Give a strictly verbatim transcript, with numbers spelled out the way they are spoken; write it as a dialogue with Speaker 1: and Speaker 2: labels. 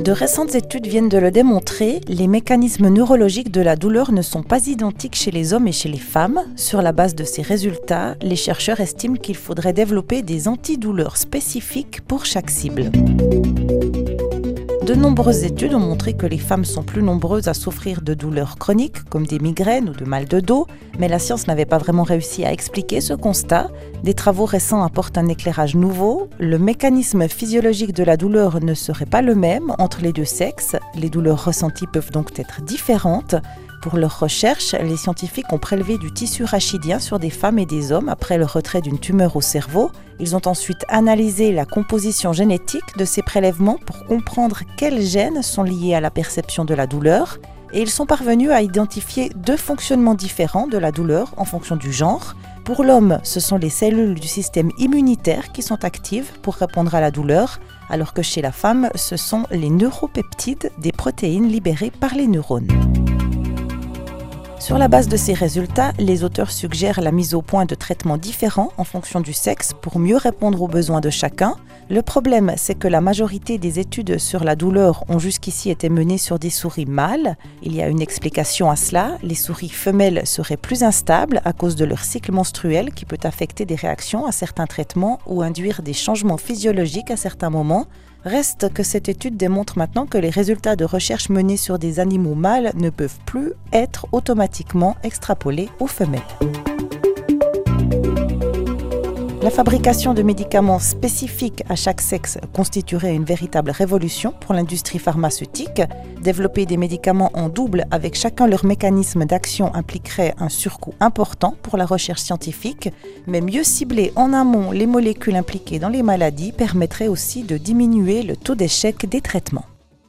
Speaker 1: De récentes études viennent de le démontrer, les mécanismes neurologiques de la douleur ne sont pas identiques chez les hommes et chez les femmes. Sur la base de ces résultats, les chercheurs estiment qu'il faudrait développer des antidouleurs spécifiques pour chaque cible. De nombreuses études ont montré que les femmes sont plus nombreuses à souffrir de douleurs chroniques, comme des migraines ou de mal de dos, mais la science n'avait pas vraiment réussi à expliquer ce constat. Des travaux récents apportent un éclairage nouveau. Le mécanisme physiologique de la douleur ne serait pas le même entre les deux sexes. Les douleurs ressenties peuvent donc être différentes. Pour leurs recherches, les scientifiques ont prélevé du tissu rachidien sur des femmes et des hommes après le retrait d'une tumeur au cerveau. Ils ont ensuite analysé la composition génétique de ces prélèvements pour comprendre quels gènes sont liés à la perception de la douleur. Et ils sont parvenus à identifier deux fonctionnements différents de la douleur en fonction du genre. Pour l'homme, ce sont les cellules du système immunitaire qui sont actives pour répondre à la douleur, alors que chez la femme, ce sont les neuropeptides, des protéines libérées par les neurones. Sur la base de ces résultats, les auteurs suggèrent la mise au point de traitements différents en fonction du sexe pour mieux répondre aux besoins de chacun. Le problème, c'est que la majorité des études sur la douleur ont jusqu'ici été menées sur des souris mâles. Il y a une explication à cela, les souris femelles seraient plus instables à cause de leur cycle menstruel qui peut affecter des réactions à certains traitements ou induire des changements physiologiques à certains moments. Reste que cette étude démontre maintenant que les résultats de recherche menés sur des animaux mâles ne peuvent plus être automatiquement extrapolés aux femelles. La fabrication de médicaments spécifiques à chaque sexe constituerait une véritable révolution pour l'industrie pharmaceutique. Développer des médicaments en double avec chacun leur mécanisme d'action impliquerait un surcoût important pour la recherche scientifique, mais mieux cibler en amont les molécules impliquées dans les maladies permettrait aussi de diminuer le taux d'échec des traitements.